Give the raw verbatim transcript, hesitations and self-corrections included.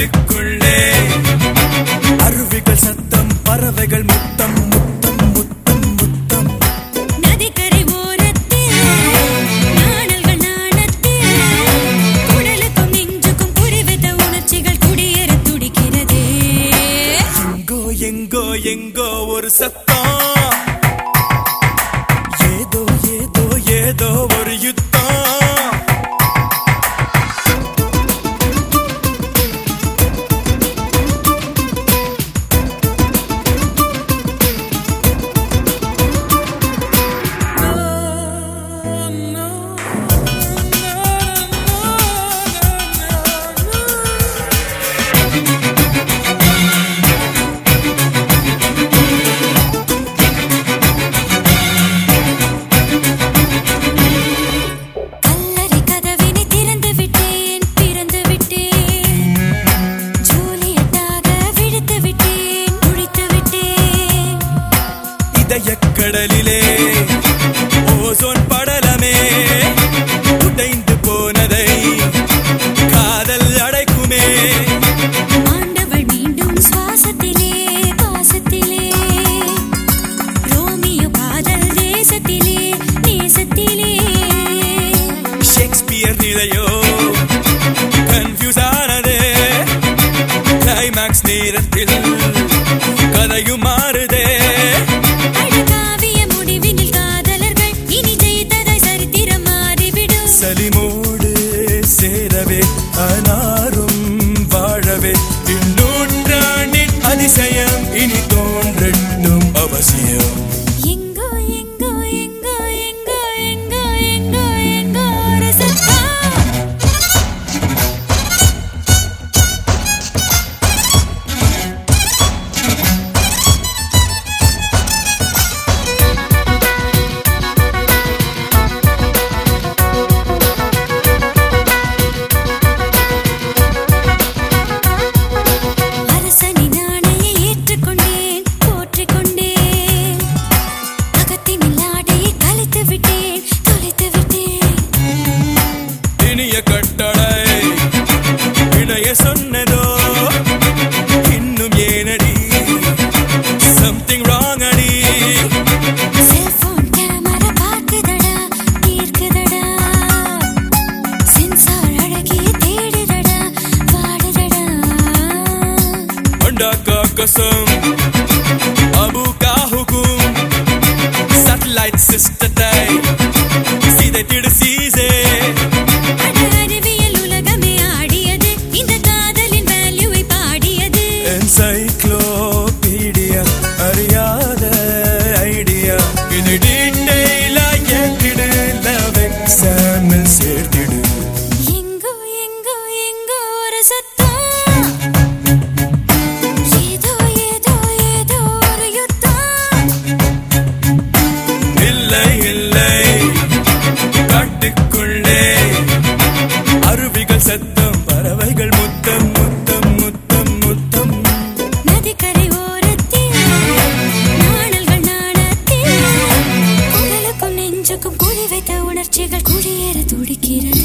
காட்டுக்குள்ளே அருவிகள் சத்தம் பறவைகள் முத்தம் முத்தம் முத்தம் முத்தம் நதிக்கரை ஓரத்தில் நாணல்கள் நாணத்தில் குடலுக்கும் நெஞ்சுக்கும் குறிவித உணர்ச்சிகள் குடியேற துடிக்கிறதே. எங்கோ எங்கோ எங்கோ ஒரு சத்தம், ஏதோ ஏதோ ஏதோ ஒரு யுத்தம். கடலிலே ஓசோன் படலமே உடைந்து போனதை காதல் அடைக்குமே. ஆண்டவள் மீண்டும் சுவாசத்திலே பாசத்திலே ரோமியோ காதல் தேசத்திலே நேசத்திலே. ஷேக்ஸ்பியர் நிலையோ கன்ஃபியூஸ் ஆனதே, கிளைமாக்ஸ் நேரத்தில் கதையும் மாறுதே. சலிமோடு சேரவே அனாரும் வாழவே இன்னொன்றாண்டின் அதிசயம் இனி தோன்றட்டும் அவசியம். எங்கோ எங்கோ எங்கோ எங்கோ எங்கோ எங்கோ எங்கோ ஒரு சத்தம். கட்டளை இணைய சொன்னதோ இன்னும் ஏனடி சம்திங் ராங் அடி. செல்போன் கேமரா பார்க்குதடா தீர்க்குதடா, சென்சார் அழகிய தேடுதடா பாடுதடா. अंडा का कसम अबू का हुकुम सैटेलाइट सिस्टर தை सीधे तिड़ सीजे. என்சைக்ளோபீடியா அறியாத ஐடியா இது டீட்டெயிலா கேட்டிடு லவ் எக்ஸாமில் சேர்த்திடு. எங்கோ எங்கோ எங்கோ ஒரு சத்தம், ஏதோ ஏதோ ஏதோ ஒரு யுத்தம். இல்லை இல்லை காட்டுக்குள்ளே அருவிகள் சத்தம் பறவைகள் முத்தம் முத்தம் முத்தம் முத்தம். நதிக்கரை ஓரத்தில் நாணல்கள் நாணத்தில் குடலுக்கும் நெஞ்சுக்கும் குறி வைத்த உணர்ச்சிகள் குடியேற துடிக்கிறதே.